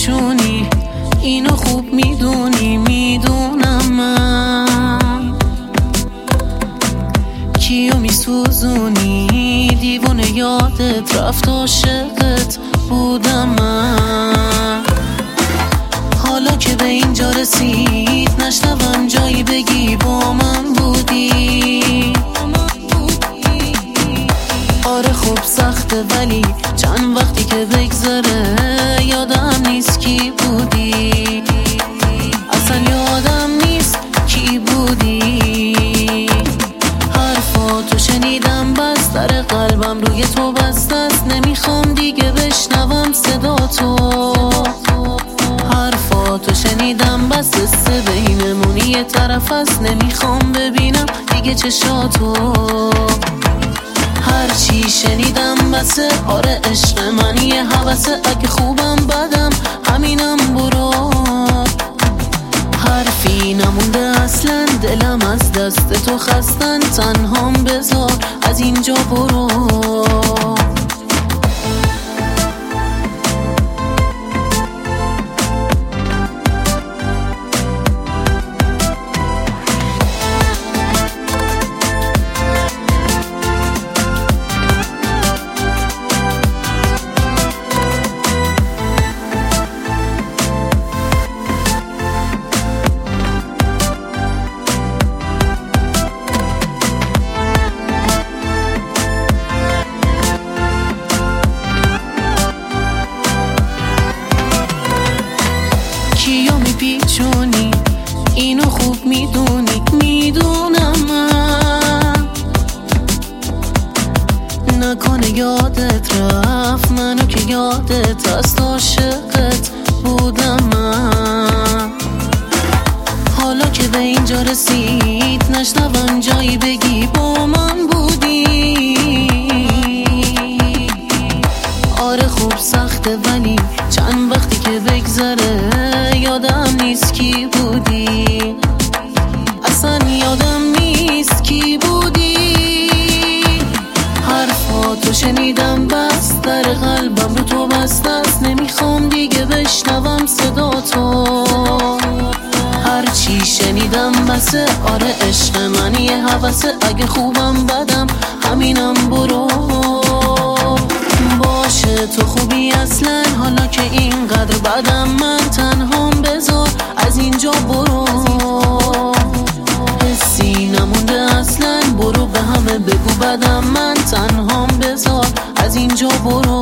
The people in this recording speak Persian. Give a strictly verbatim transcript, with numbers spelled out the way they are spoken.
میپیچونی، اینو خوب میدونی. میدونم من کیو میسوزونی، دیوونه یادت رفت عاشقت بودم من. حالا که به اینجا رسید نشنوم جایی بگی با من بودی. آره خوب سخته ولی چند وقتی که بگذره یادم نیست کی بودی. اصلا یادم نیست کی بودی. حرفاتو شنیدم بس در قلبم روی تو بسته است. نمیخوام دیگه بشنوم صدا تو. حرفاتو شنیدم بس قصه بینمون یه طرف است. نمیخوام ببینم دیگه چشاتو. هرچی شنیدم بسه، آره عشق من یه هوسه. اگه خوبم بدم همینم برو. حرفی نمونده اصلا، دلم از دست تو خستن. تنهام بذار از اینجا برو. میپیچونی، اینو خوب میدونی. میدونم من نکنه یادت رفت منو که یادت هست. عاشقت بودم من. حالا که به اینجا رسید نشنوم جایی بگی با من بودی. آره خوب سخته ولی چند وقتی که بگذره یادم نیست کی بودی. اصلا یادم نیست کی بودی. حرفاتو شنیدم بس در قلبم رو تو بسته است. نمیخوام دیگه بشنوم صدا تو. هرچی شنیدم بسه، آره عشق من یه هوسه. اگه خوبم بدم همینم برو. باشه تو خوبی اصلا، حالا که اینقدر بدم من. تنهام بذار از اینجا برو. حسی نمونده اصلا، برو به همه بگو بدم من. تنهام بذار از اینجا برو.